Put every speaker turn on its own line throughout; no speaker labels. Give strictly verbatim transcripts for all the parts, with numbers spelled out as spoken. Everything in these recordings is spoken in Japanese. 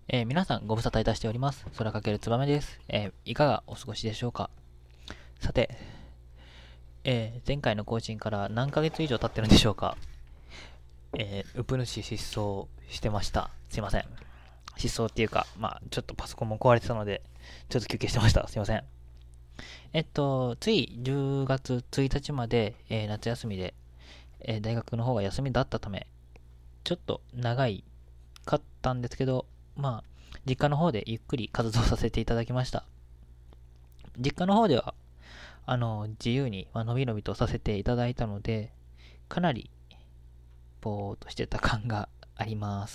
えー皆さんご無沙汰いたしております。空かけるつばめです。えーいかがお過ごしでしょうか。さて、えー前回の更新から何ヶ月以上経ってるんでしょうか。えー、うぷ主失踪してました。すいません。失踪っていうか、まあちょっとパソコンも壊れてたので、ちょっと休憩してました。すいません。えっと、ついじゅうがつついたちまで、えー夏休みで、えー大学の方が休みだったため、ちょっと長いかったんですけど、まあ、実家の方でゆっくり活動させていただきました。実家の方では、あの、自由に、まあのびのびとさせていただいたので、かなり、ぼーっとしてた感があります。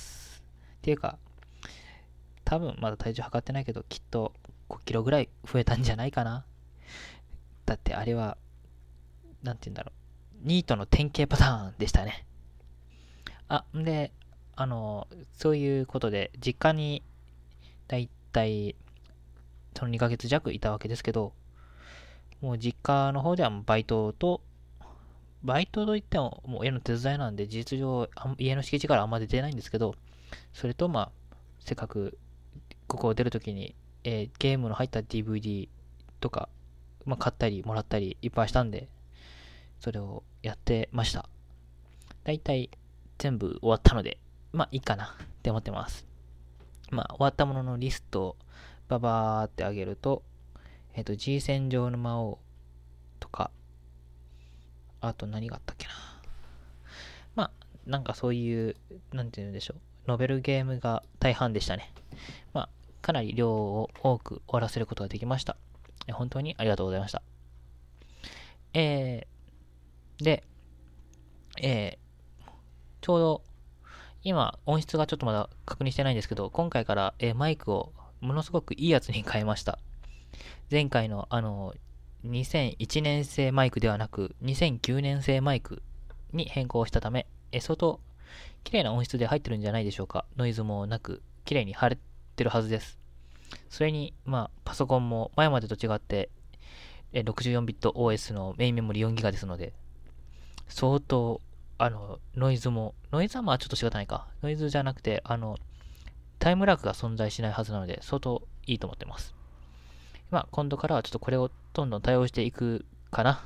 っていうか、多分まだ体重測ってないけど、きっとごキロぐらい増えたんじゃないかな。だってあれは、なんて言うんだろう。ニートの典型パターンでしたね。あ、んで、あの、そういうことで、実家に、だいたい、そのにかげつ弱いたわけですけど、もう実家の方ではバイトと、バイトといっても、もう家の手伝いなんで、事実上、家の敷地からあんま出てないんですけど、それと、まあ、せっかく、ここを出るときに、えーゲームの入った ディーブイディー とか、まあ、買ったり、もらったり、いっぱいしたんで、それをやってました。だいたい全部終わったので、まあ、いいかなって思ってます。まあ、終わったもののリストを、ババーってあげると、えっ、と、G 戦場の魔王とか、あと何があったっけな。まあ、なんかそういう、なんて言うんでしょう。ノベルゲームが大半でしたね。まあ、かなり量を多く終わらせることができました。本当にありがとうございました。えー、で、えー、ちょうど、今、音質がちょっとまだ確認してないんですけど、今回から、えーマイクをものすごくいいやつに変えました。前回の、あの、にせんいちねん製マイクではなく、にせんきゅうねん製マイクに変更したため、え相当綺麗な音質で入ってるんじゃないでしょうか。ノイズもなく、綺麗に貼れてるはずです。それに、まあ、パソコンも前までと違って、ろくじゅうよんビット オーエス のメインメモリ よんギガ ですので、相当、あの、ノイズも、ノイズはまあちょっと仕方ないか。ノイズじゃなくて、あの、タイムラグが存在しないはずなので、相当いいと思ってます。まあ、今度からはちょっとこれをどんどん対応していくかな。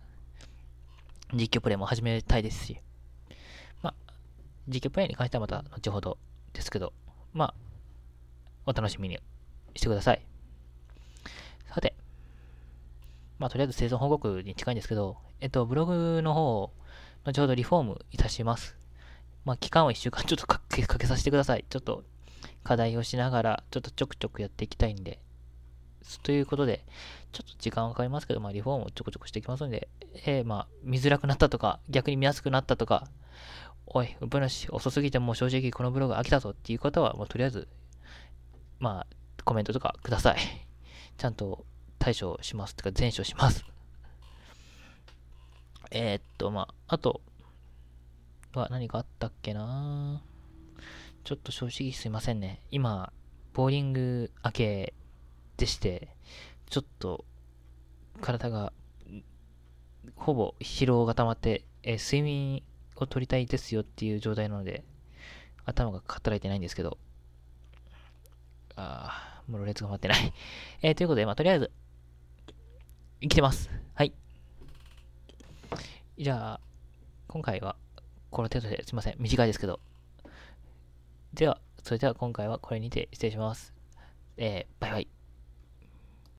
実況プレイも始めたいですし。まあ、実況プレイに関してはまた後ほどですけど、まあ、お楽しみにしてください。さて、まあ、とりあえず生存報告に近いんですけど、えっと、ブログの方を後ほどリフォームいたします。まあ、期間をいっしゅうかんちょっとかけかけさせてください。ちょっと課題をしながら、ちょっとちょくちょくやっていきたいんで。ということで、ちょっと時間はかかりますけど、まあ、リフォームをちょこちょこしていきますので、えー、まあ、見づらくなったとか、逆に見やすくなったとか、おい、うぶなし、遅すぎてもう正直このブログ飽きたぞっていう方は、もうとりあえず、まあ、コメントとかください。ちゃんと対処します。とか、全処します。えー、っと、まあ、あとは何かあったっけな。ちょっと正直すいませんね。今、ボーリング明けでして、ちょっと体がほぼ疲労が溜まって、えー睡眠を取りたいですよっていう状態なので、頭が働いてないんですけど、あー、もうろれつが回ってないえー、ということで、まあ、とりあえず、生きてます。はい。じゃあ、今回は、この程度ですいません。短いですけど。では、それでは今回はこれにて失礼します。えー、バイバイ。